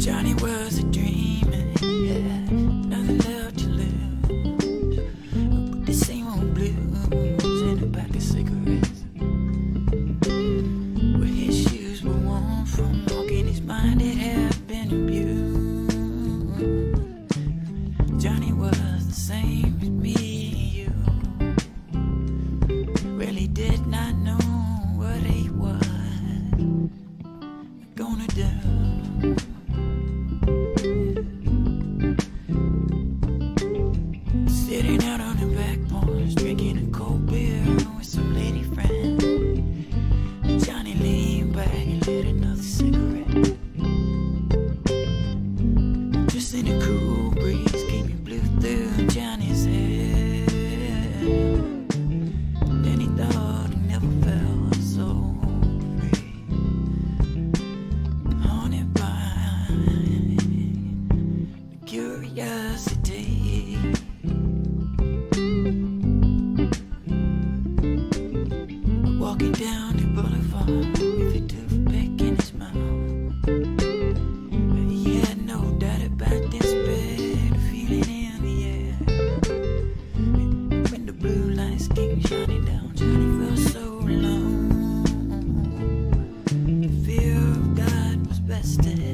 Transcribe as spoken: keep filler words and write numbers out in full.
Johnny was a dreamer, yeah, nothing left to lose. But the same old blues in a pack of cigarettes. Where his shoes were worn from walking, his mind it had been abused. Johnny was the same as me and you. Really did not know what he was gonna do. Sitting out on the back porch, drinking a cold beer with some lady friend. Johnny leaned back and lit another cigarette. Just in a cool breeze came and blew through Johnny's head. Then he thought he never felt so free, haunted by the curiosity. Walking down the boulevard with a toothpick in his mouth, but he had no doubt about this bad feeling in the air. When the blue lights came shining down, Johnny felt so alone. The fear of God was best to